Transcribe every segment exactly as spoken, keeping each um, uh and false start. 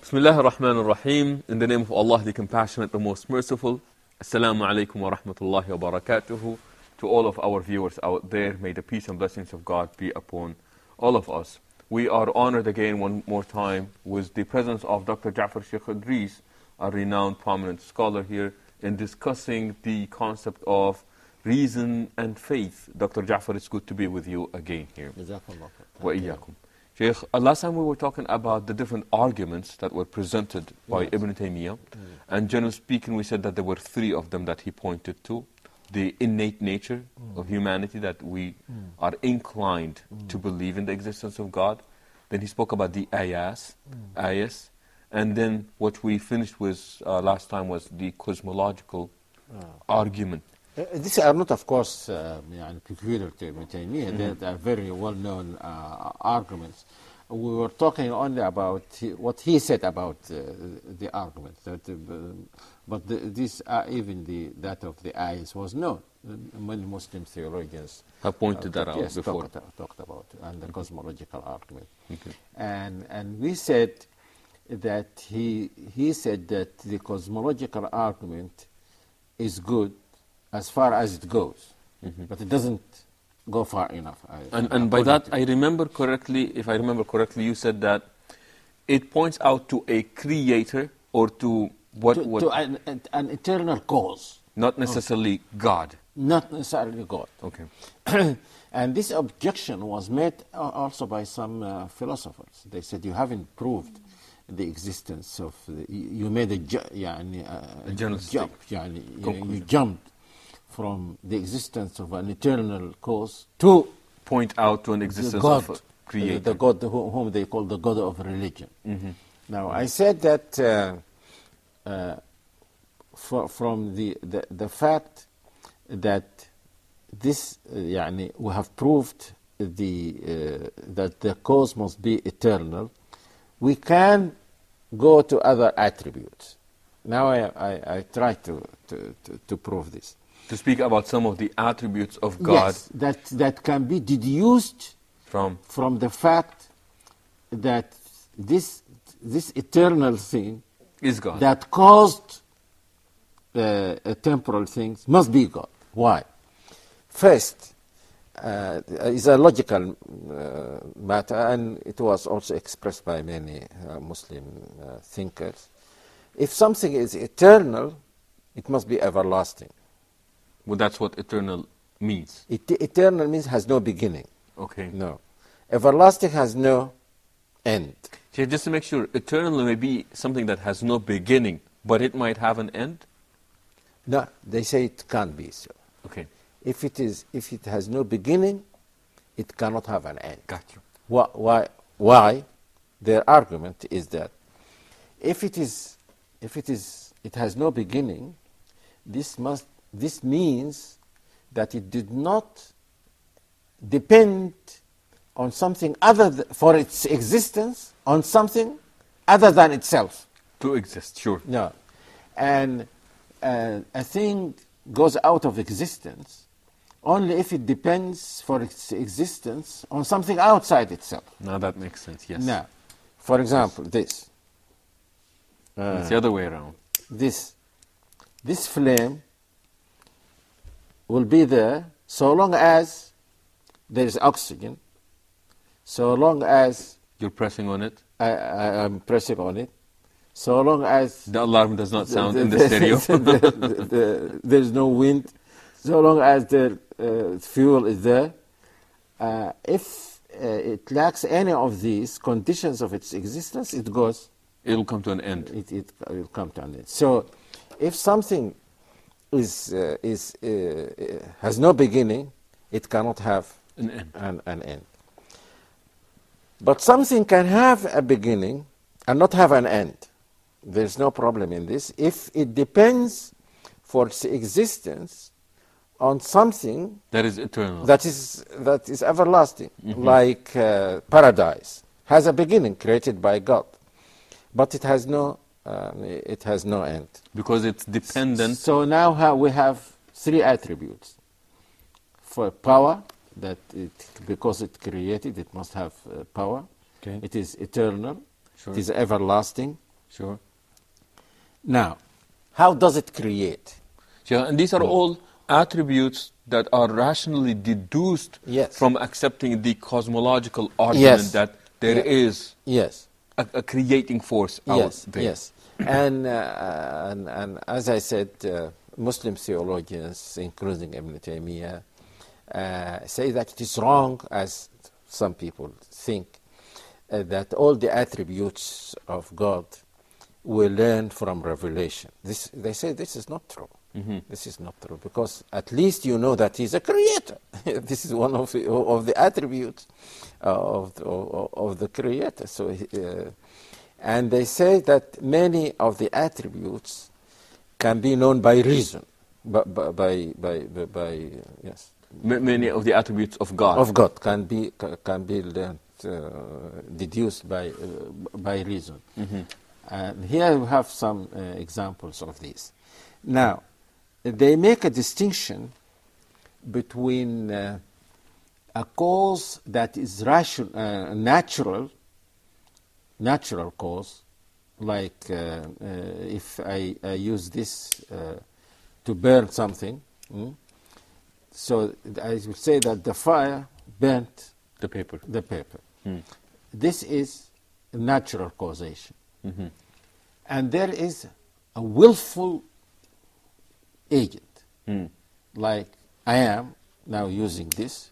Bismillah ar-Rahman ar-Rahim. In the name of Allah, the Compassionate, the Most Merciful. Assalamu alaikum wa rahmatullahi wa barakatuhu. To all of our viewers out there, may the peace and blessings of God be upon all of us. We are honored again one more time with the presence of Doctor Ja'far Sheikh Idris, a renowned prominent scholar here, in discussing the concept of reason and faith. Doctor Ja'far, it's good to be with you again here. Jazakallah. Wa iyyakum. Sheikh, uh, last time we were talking about the different arguments that were presented by Yes. Ibn Taymiyyah. Mm. And generally speaking, we said that there were three of them that he pointed to. The innate nature Mm. of humanity, that we Mm. are inclined Mm. to believe in the existence of God. Then he spoke about the ayas, Mm. ayas. And then what we finished with uh, last time was the cosmological Ah. argument. Uh, these are not, of course, uh, يعني peculiar to Ibn Taymiyyah. Mhm. They, they are very well-known uh, arguments. We were talking only about he, what he said about uh, the argument. That, uh, but the, this, uh, even the that of the ayes was known. Uh, Many Muslim theologians Have pointed uh, that talk- out yes, before. Talked, talked about and the Mhm. cosmological argument. Okay. And and we said that he he said that the cosmological argument is good as far as it goes, Mhm. but it doesn't go far enough. I- And, and by according that, to- I remember correctly, if I remember correctly, you said that it points out to a creator or to what, to, what to an, an, an eternal cause, not necessarily God. not necessarily God. Okay. And this objection was made uh, also by some uh, philosophers. They said you haven't proved the existence of the, you you made a, ju يعني, uh, A general jump, يعني, you, you conclusion. jumped from the existence of an eternal cause to Point out to an the existence God, of a creator. the God who, whom they call the God of religion. Mhm. Now, I said that uh, uh, fro- from the, the, the fact that this, uh, يعني, we have proved the, uh, that the cause must be eternal, we can go to other attributes. Now I, I, I try to, to, to, to prove this. To speak about some of the attributes of God Yes, that, that can be deduced from from the fact that this, this eternal thing is God. that caused uh, uh, temporal things must be God. Why? First, uh, is a logical uh, matter, and it was also expressed by many uh, Muslim uh, thinkers. If something is eternal, it must be everlasting. Well, that's what eternal means. It, eternal means has no beginning. Okay. No. Everlasting has no end. So just to make sure, eternal may be something that has no beginning, but it might have an end? No, they say it can't be so. Okay. If it is, if it has no beginning, it cannot have an end. Got you. Why? Why? Why? Their argument is that if it is, if it is, it has no beginning, this must, this means that it did not depend on something other th for its existence, on something other than itself. To exist, sure. No, and uh, a thing goes out of existence only if it depends for its existence on something outside itself. Now that makes sense, yes. Now, for example, this. Uh, It's the other way around. this, this flame will be there so long as there is oxygen, so long as You're pressing on it. I, I, I'm pressing on it, so long as The alarm does not sound the, in the stereo. the, the, the, there's no wind, so long as the uh, fuel is there. Uh, if uh, it lacks any of these conditions of its existence, it goes. It'll come to an end. It, it will come to an end. So, if something is uh, is uh, uh, has no beginning, it cannot have An end. an, an end. But something can have a beginning and not have an end. There's no problem in this if it depends for its existence on something That is eternal. that is that is everlasting, Mhm. like uh, paradise has a beginning created by God, but it has no um, it has no end. Because it's dependent. So now ha we have three attributes. For power, that it, because it created, it must have uh, power. Okay. It is eternal. Sure. It is everlasting. Sure. Now, how does it create? Sure. And these are all attributes that are rationally deduced Yes. from accepting the cosmological argument Yes. that there Yeah. is Yes. a, a creating force out Yes, there. yes. and, uh, and, and as I said, uh, Muslim theologians, including Ibn Taymiyyah, uh, say that it is wrong, as some people think, uh, that all the attributes of God we learn from revelation. This, they say this is not true. Mhm. This is not true, because at least you know that he's a creator. This is one of the, of the attributes of the, of, of the creator. So, uh, and they say that many of the attributes can be known by reason, by by by, by, by, by yes, Ma- Many of the attributes of God. of God can be ca- can be learned, uh, deduced by uh, by reason. Mhm. And here we have some uh, examples of these. Now, they make a distinction between uh, a cause that is ration, uh, natural, natural cause, like uh, uh, if I, I use this uh, to burn something, mm, so I would say that the fire burnt The paper. the paper. Mm. This is natural causation. Mhm. And there is a willful agent, Mm. like I am now using this.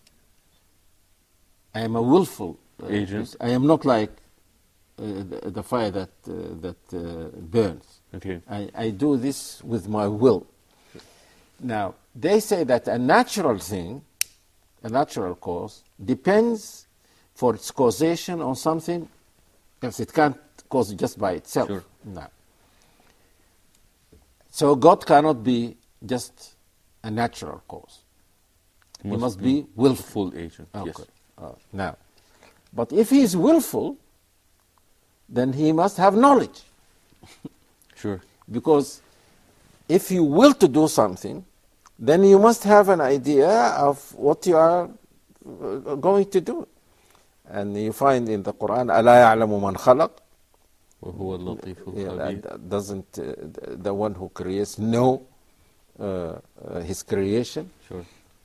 I am a willful uh, Agent. I am not like uh, the, the fire that uh, that uh, burns. Okay. I, I do this with my will. Now, they say that a natural thing, a natural cause, depends for its causation on something else. It can't cause it just by itself. Sure. No. So God cannot be just a natural cause. He Must must be be willful. Full agent. Okay. Yes. Uh, now, but if he is willful, then he must have knowledge. Sure. Because if you will to do something, then you must have an idea of what you are uh, going to do. And you find in the Quran, أَلَا يَعْلَمُ مَنْ خَلَقَ. وهو اللطيف Yeah, الخبير. that doesn't uh, the- the one who creates know uh, uh, his creation. Sure.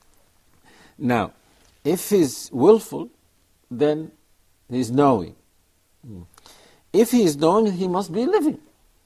Now, if he's willful, then he's knowing. Mm. If he is knowing, he must be living.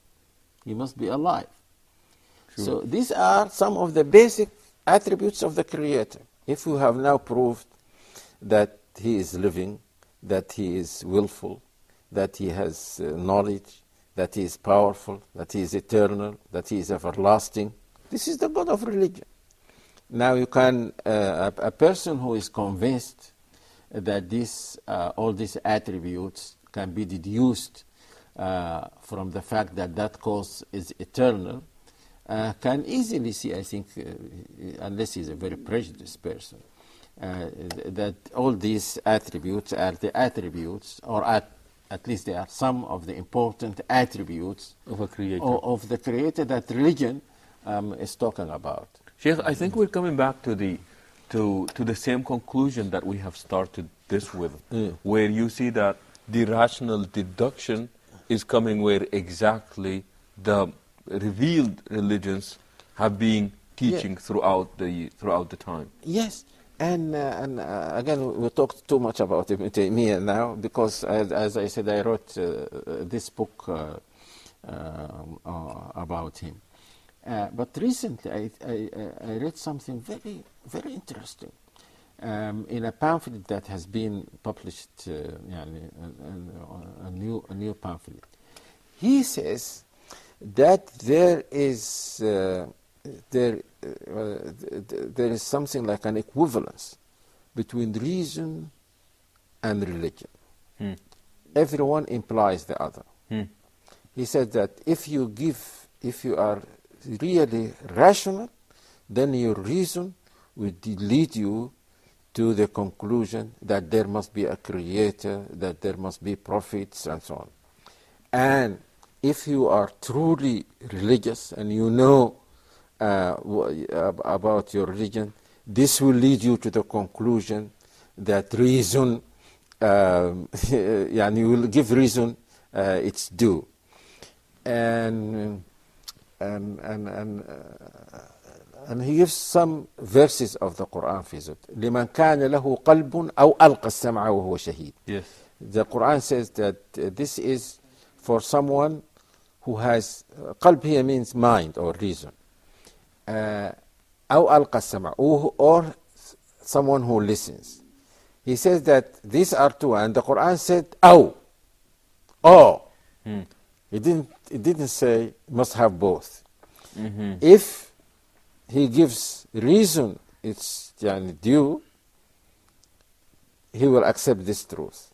He must be alive. Sure. So these are some of the basic attributes of the Creator. If we have now proved that he is living, that he is willful, that he has uh, knowledge, that he is powerful, that he is eternal, that he is everlasting, this is the God of religion. Now you can, uh, a, a person who is convinced that this, uh, all these attributes can be deduced uh, from the fact that that cause is eternal, uh, can easily see, I think, uh, unless he's a very prejudiced person, uh, that all these attributes are the attributes, or at, at least they are some of the important attributes Of a creator. o- of the Creator that religion um, is talking about. Sheikh, I think we're coming back to the to to the same conclusion that we have started this with, Mm. where you see that the rational deduction is coming where exactly the revealed religions have been teaching Yeah. throughout the throughout the time. Yes, and uh, and uh, again, we we talked too much about Ibn Taymiyyah now because, as, as I said, I wrote uh, this book uh, um, uh, about him. Uh, but recently, I, I, I read something very, very interesting um, in a pamphlet that has been published, uh, يعني, a, a, a new a new pamphlet. He says that there is uh, there uh, th- th- there is something like an equivalence between reason and religion. Hmm. Everyone implies the other. Hmm. He said that if you give, if you are really rational, then your reason will lead you to the conclusion that there must be a creator, that there must be prophets, and so on. And if you are truly religious and you know uh, w- ab- about your religion, this will lead you to the conclusion that reason, um, and you will give reason uh, its due. and and and and, uh, and he gives some verses of the Quran في ذلك. لمن كان له قلب أو ألقى السمع وهو شهيد. Yes. The Quran says that uh, this is for someone who has uh, قلب here means mind or reason. Uh, أو ألقى السمع or, or someone who listens. He says that these are two, and the Quran said أو or. Hmm. It didn't. It didn't say must have both. Mm-hmm. If he gives reason, it's yani, due. He will accept this truth.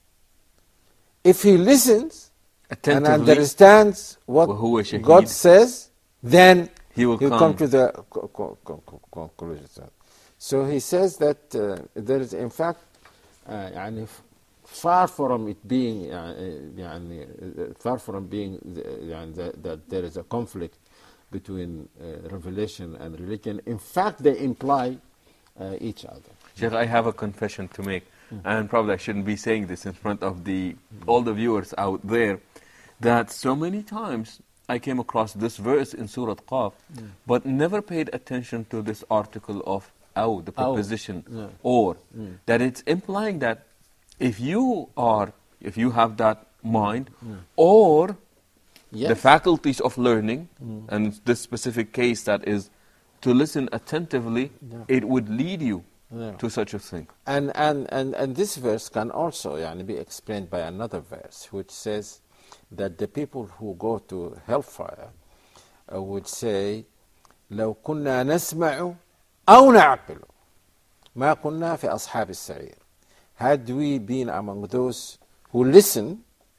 If he listens and Attentively, understands what وهو شهيد. God says, then he will he'll come. come to the co- co- co- co- conclusion. So he says that uh, there is, in fact, uh, يعني f- far from it being, uh, يعني, uh, far from being, the, يعني, the, that there is a conflict between uh, revelation and religion. In fact, they imply uh, each other. Sheikh, I have a confession to make, and probably I shouldn't be saying this in front of the all the viewers out there, that so many times I came across this verse in Surah Qaf, but never paid attention to this article of aw, the preposition, Yeah. or, Mm. that it's implying that if you are, if you have that mind, or Yes. the faculties of learning, and this specific case that is to listen attentively, Yeah. it would lead you Yeah. to such a thing. And, and, and, and this verse can also يعني, be explained by another verse, which says that the people who go to hellfire uh, would say, لو كنا نسمع أو نعقل ما كنا في أصحاب السعير. Had we been among those who listen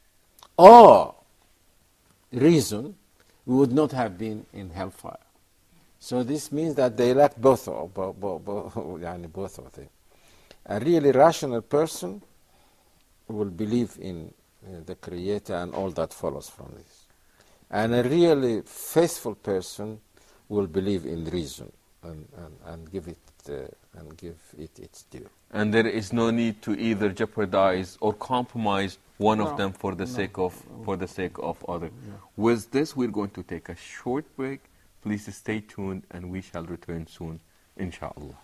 or reason, we would not have been in hellfire. So this means that they lack both of, bo- bo- bo- يعني both of them. A really rational person will believe in uh, the Creator and all that follows from this. And a really faithful person will believe in reason and, and, and give it uh, and give it its due. And there is no need to either jeopardize or compromise one No, of them for the no. sake of for the sake of other. With this, we're going to take a short break. Please stay tuned, and we shall return soon, inshallah.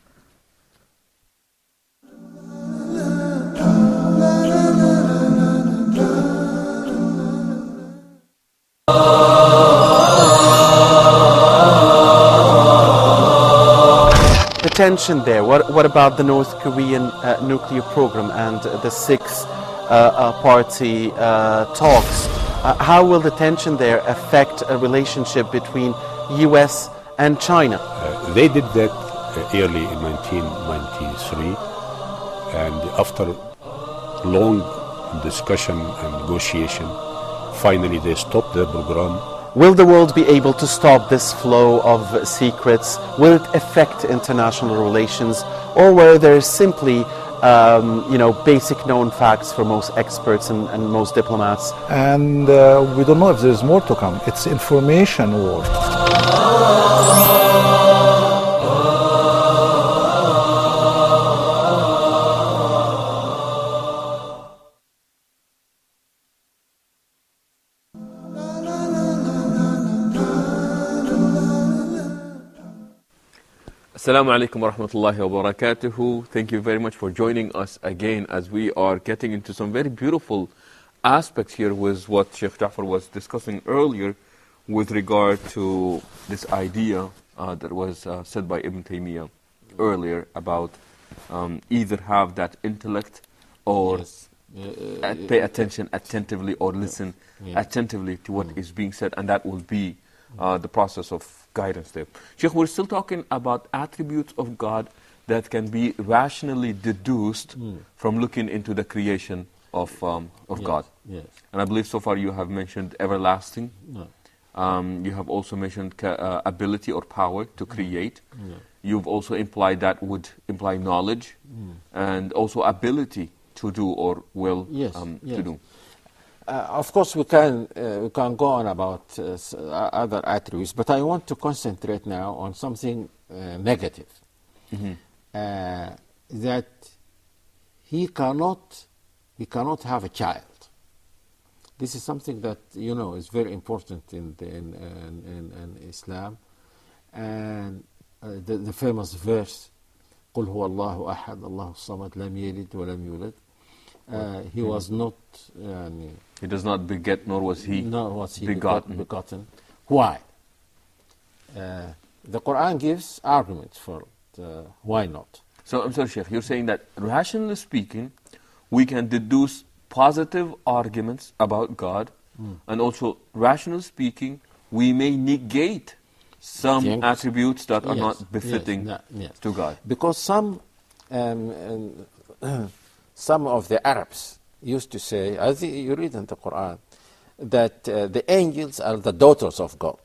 The tension there. What, what about the North Korean uh, nuclear program and uh, the six uh, uh, party uh, talks? Uh, how will the tension there affect a relationship between U S and China? Uh, they did that uh, early in nineteen ninety-three, and after long discussion and negotiation, finally they stopped the program. Will the world be able to stop this flow of secrets? Will it affect international relations? Or were there simply um, you know, basic known facts for most experts and, and most diplomats? And uh, we don't know if there's more to come. It's information war. Assalamu alaikum wa rahmatullahi wa barakatuhu. Thank you very much for joining us again as we are getting into some very beautiful aspects here with what Sheikh Ja'far was discussing earlier with regard to this idea uh, that was uh, said by Ibn Taymiyyah earlier about um, either have that intellect or Yes. uh, pay attention attentively or listen Yeah. attentively to what is being said, and that will be uh, the process of guidance there. Sheikh, we're still talking about attributes of God that can be rationally deduced from looking into the creation of, um, of Yes, God. yes. And I believe so far you have mentioned everlasting. No. Um, you have also mentioned ca- uh, ability or power to create. You've also implied that would imply knowledge and also ability to do or will Yes, um, yes. to do. Uh, of course, we can uh, we can go on about uh, s- uh, other attributes, but I want to concentrate now on something uh, negative. Uh, that he cannot he cannot have a child. This is something that, you know, is very important in, the, in, in, in, in Islam. And uh, the, the famous verse, قُلْ هُوَ اللَّهُ أَحَدْ اللَّهُ الصَّمَدْ لَمْ يَلِدْ وَلَمْ يُولَدْ. Uh, he Mhm. was not, uh, He does not beget, nor was he nor was he begotten. begot- begotten. Why? Uh, the Quran gives arguments for it. Uh, why not? So, I'm sorry, Sheikh, you're saying that rationally speaking, we can deduce positive arguments about God, and also, rationally speaking, we may negate some Things- attributes that are Yes, not yes, befitting no, yes. to God. Because some, um, um, some of the Arabs used to say, as you read in the Quran, that uh, the angels are the daughters of God.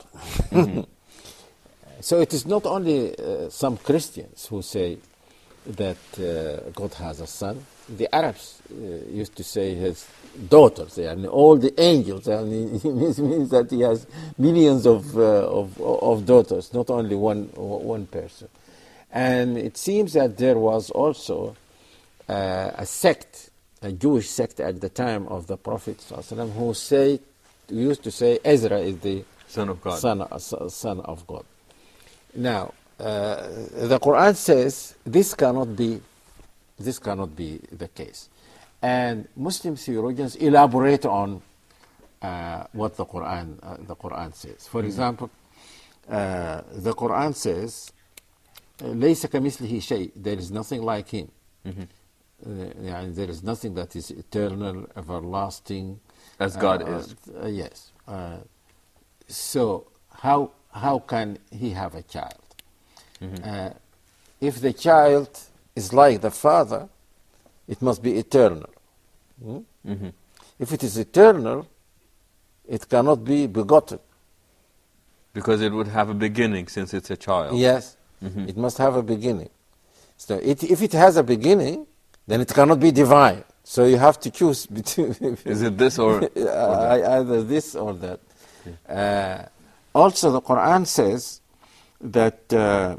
So it is not only uh, some Christians who say that uh, God has a son. The Arabs uh, used to say his daughters, and all the angels, and it means that he has millions of, uh, of, of daughters, not only one, one person. And it seems that there was also uh, a sect, a Jewish sect at the time of the Prophet ﷺ, who say, who used to say Ezra is the Son of God. son, uh, son of God. Now, uh, the Quran says this cannot be, this cannot be the case, and Muslim theologians elaborate on uh, what the Quran, uh, the Quran says. For example, uh, the Quran says, "ليس كمثله شيء." There is nothing like him. Mhm. Uh, and there is nothing that is eternal, everlasting. As God Uh, is. uh, yes. Uh, so how how can he have a child? Uh, if the child is like the father, it must be eternal. Hmm? Mhm. If it is eternal, it cannot be begotten. Because it would have a beginning since it's a child. Yes, it must have a beginning. So it, if it has a beginning, then it cannot be divine. So you have to choose between. Is it this or, or that? Uh, either this or that. Uh, also, the Quran says that uh,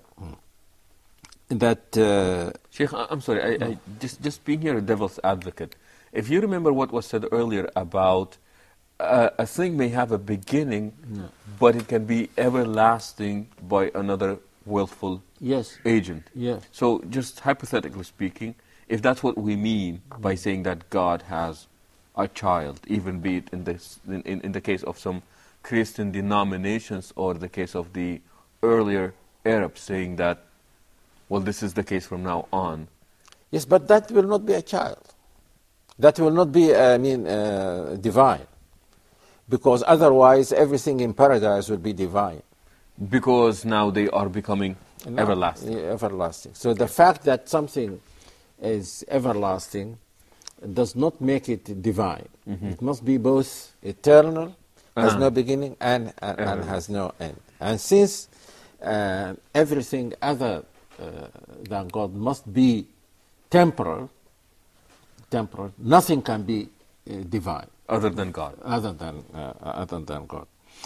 that uh, Sheikh, I- I'm sorry, I, I, just, just being here a devil's advocate, if you remember what was said earlier about uh, a thing may have a beginning, but it can be everlasting by another willful yes, agent. yes, So just hypothetically speaking, if that's what we mean by saying that God has a child, even be it in, this, in, in, in the case of some Christian denominations or the case of the earlier Arabs saying that, well, this is the case from now on. yes, but that will not be a child. That will not be, I mean, uh, divine, because otherwise everything in paradise will be divine. Because now they are becoming No, everlasting. yeah, everlasting. So the fact that something is everlasting does not make it divine. It must be both eternal, has Uh-huh. no beginning, and, and, and Everlasting. has no end. And since uh, everything other uh, than God must be temporal, temporal, nothing can be uh, divine Other than God. other than uh, other than God.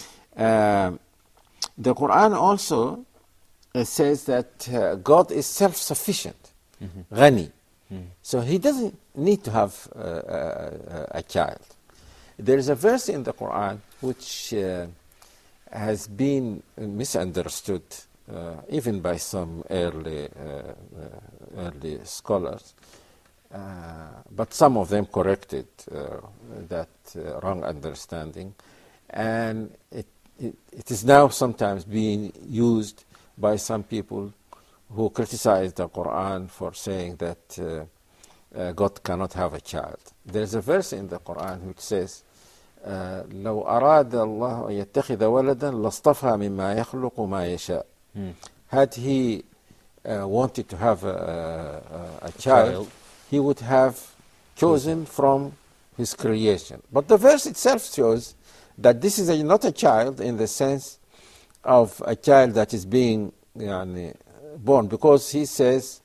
Um, the Quran also uh, says that uh, God is self-sufficient, ghani. So he doesn't need to have uh, a, a child. There is a verse in the Quran which uh, has been misunderstood uh, even by some early, uh, uh, early scholars. Uh, but some of them corrected uh, that uh, wrong understanding, and it, it, it is now sometimes being used by some people who criticize the Quran for saying that uh, uh, God cannot have a child. There is a verse in the Quran which says, uh, لو أراد الله أن يتخذ ولدا لاصطفى مما يخلق ما يشاء. Had he uh, wanted to have a, a, a child, child. he would have chosen from his creation. But the verse itself shows that this is a, not a child in the sense of a child that is being yani, born, because he says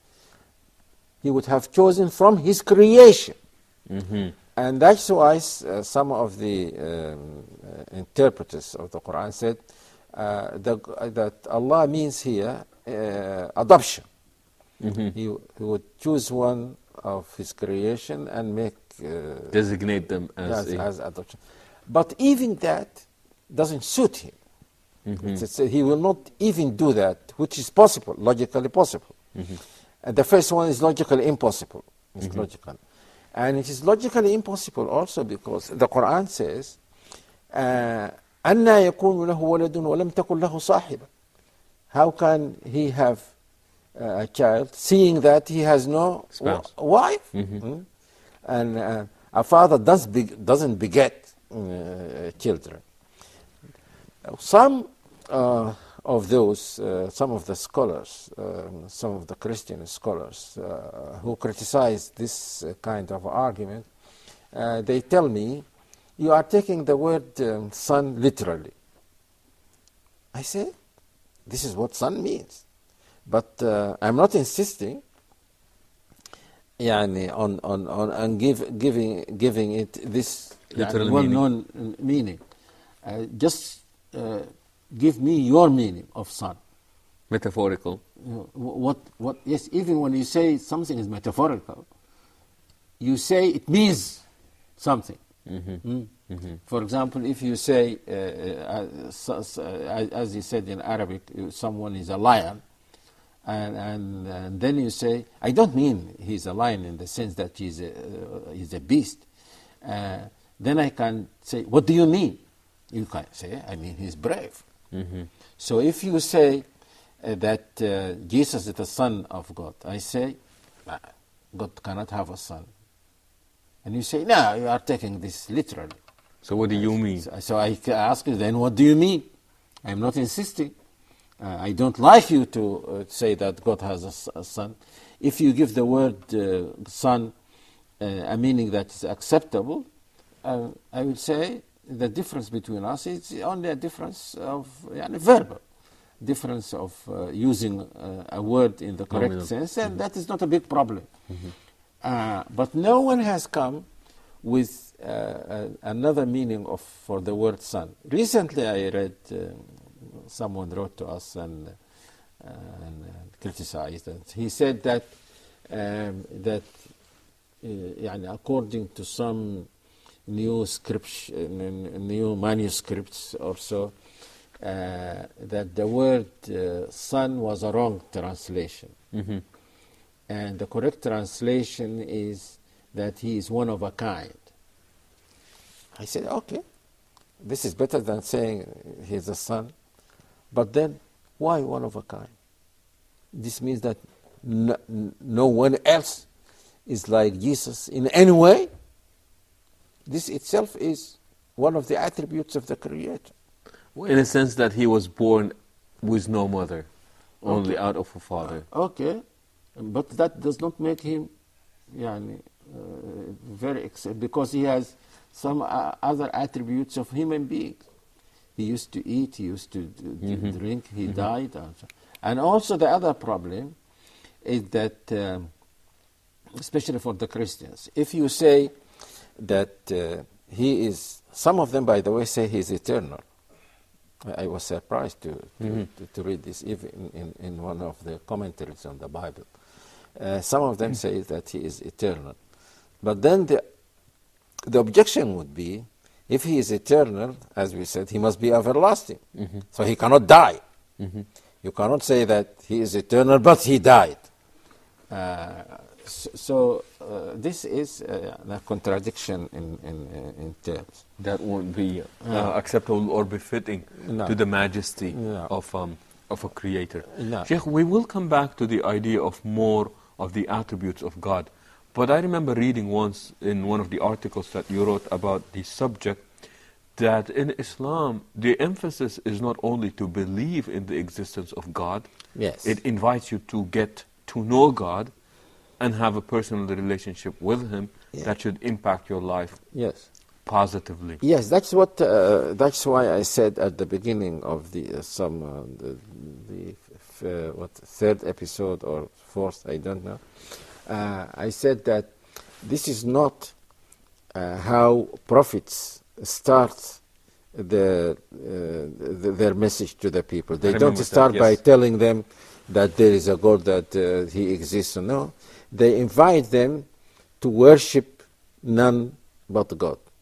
he would have chosen from his creation. Mhm. And that's why uh, some of the um, uh, interpreters of the Quran said uh, the, uh, that Allah means here uh, adoption. Mhm. He, he would choose one of his creation and make uh, Designate them as as, a... as adoption. But even that doesn't suit him. Mm-hmm. It's- it's- he will not even do that, which is possible, logically possible. Mm-hmm. And the first one is logically impossible. It's logical. And it is logically impossible also because the Quran says, uh, أَنَّا يَكُونُ لَهُ وَلَدٌ وَلَمْ تَكُنْ لَهُ صَاحِبًا. How can he have uh, a child, seeing that he has no w- Spouse. wife? Mhm. Mm? And uh, a father does be- doesn't beget uh, children. Some uh, of those, uh, some of the scholars, um, some of the Christian scholars uh, who criticize this uh, kind of argument, uh, they tell me, you are taking the word um, son literally. I say, this is what son means. But uh, I'm not insisting يعني, on, on, on, on give, giving, giving it this Literal يعني, well-known meaning. meaning. Uh, just uh, give me your meaning of son. Metaphorical. You know, wh- what, what, yes, even when you say something is metaphorical, you say it means something. Mm-hmm. Mm. For example, if you say, uh, uh, so- so- uh, as you said in Arabic, uh, someone is a lion, and, and, and then you say, I don't mean he's a lion in the sense that he's a, uh, he's a beast. Uh, then I can say, what do you mean? You can say, I mean he's brave. Mm-hmm. So if you say uh, that uh, Jesus is the Son of God, I say, "Ah, God cannot have a son. And you say, no, you are taking this literally. So what do you mean? So, so I ca- ask you, then what do you mean? I'm not insisting. Uh, I don't like you to uh, say that God has a, s- a son. If you give the word uh, son uh, a meaning that is acceptable, uh, I would say the difference between us is only a difference of yani, verbal, difference of uh, using uh, a word in the correct Nominal. sense, and that is not a big problem. Uh, but no one has come with uh, uh, another meaning of for the word son. Recently, I read uh, someone wrote to us and, uh, and uh, criticized it. He said that um, that uh, يعني according to some new scripts, uh, new manuscripts or so, uh, that the word uh, son was a wrong translation. Mm-hmm. And the correct translation is that he is one of a kind. I said, okay, this is better than saying he's a son. But then, why one of a kind? This means that no, no one else is like Jesus in any way. This itself is one of the attributes of the Creator. In a sense that he was born with no mother, only Okay. out of a father. Okay, but that does not make him يعني, uh, very ex- because he has some uh, other attributes of human being. He used to eat, he used to d- d- Mhm. drink, he died. And, so- and also the other problem is that, um, especially for the Christians, if you say that uh, he is, some of them, by the way, say he is eternal. I I was surprised to, to, Mhm. to, to read this even in, in, in one of the commentaries on the Bible. Uh, some of them say that he is eternal. But then the, the objection would be, if he is eternal, as we said, he must be everlasting. Mhm. So he cannot die. Mhm. You cannot say that he is eternal, but he died. Uh, so so uh, this is uh, a contradiction in, in, uh, in terms. That won't be uh, No. acceptable or befitting No. to the majesty No. of um, of a creator. No. Sheikh, we will come back to the idea of more of the attributes of God. But I remember reading once in one of the articles that you wrote about the subject that in Islam, the emphasis is not only to believe in the existence of God, Yes. it invites you to get to know God and have a personal relationship with Him Yeah. that should impact your life Yes. positively. Yes, that's what. Uh, that's why I said at the beginning of the uh, some uh, the, the f- uh, what third episode or fourth, I don't know. Uh, I said that this is not uh, how prophets start the, uh, the their message to the people. They don't remember that, start by yes. telling them that there is a God, that uh, He exists. No, they invite them to worship none but God.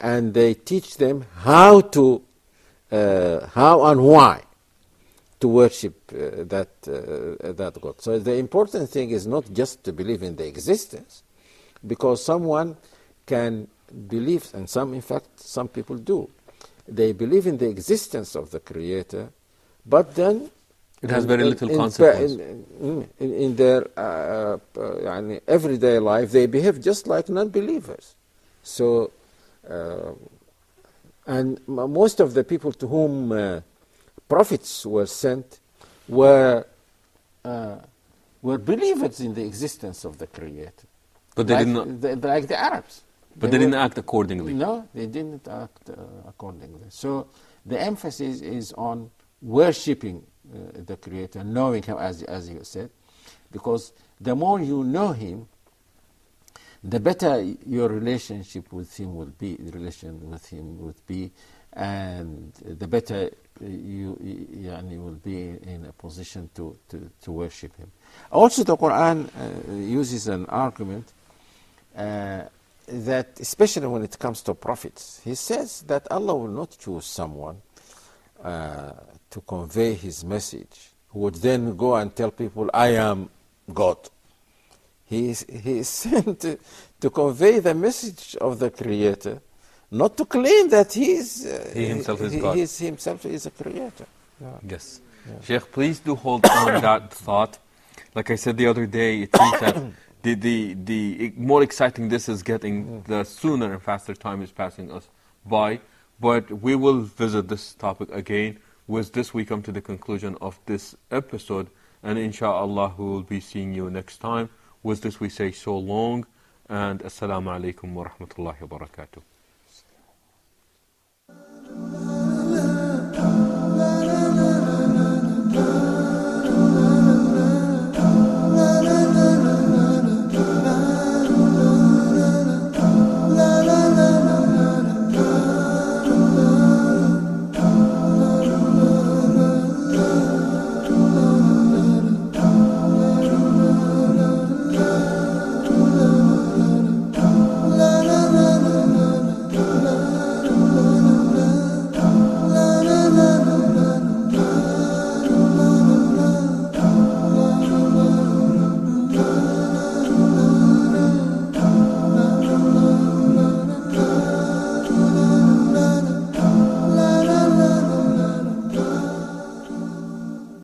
and they teach them how to, uh, how and why to worship uh, that, uh, that God. So the important thing is not just to believe in the existence, because someone can believe, and some, in fact, some people do. They believe in the existence of the Creator, but then it has in, very in, little in, consequence. In, in, in their uh, uh, everyday life, they behave just like non-believers. So, uh, and m- most of the people to whom uh, prophets were sent were uh, were believers in the existence of the Creator. But they like, did not. the, like the Arabs. But they, were, didn't act accordingly. No, they didn't act uh, accordingly. So the emphasis is on worshipping uh, the Creator, knowing Him, as, as you said, because the more you know Him, the better your relationship with Him will be, the relation with Him would be, and the better you, you will be in a position to, to, to worship Him. Also, the Quran uh, uses an argument uh, that, especially when it comes to prophets, He says that Allah will not choose someone uh, to convey His message who would then go and tell people, I am God. He is, he is sent to, to convey the message of the Creator, not to claim that he is uh, He himself is he, God. He is himself is a Creator. Yeah. Yes. Sheikh, please do hold on that thought. Like I said the other day, it seems that the, the, the more exciting this is getting, the sooner and faster time is passing us by. But we will visit this topic again. With this, we come to the conclusion of this episode. And inshallah, we will be seeing you next time. With this, we say so long. And assalamu alaikum wa rahmatullahi wa barakatuh.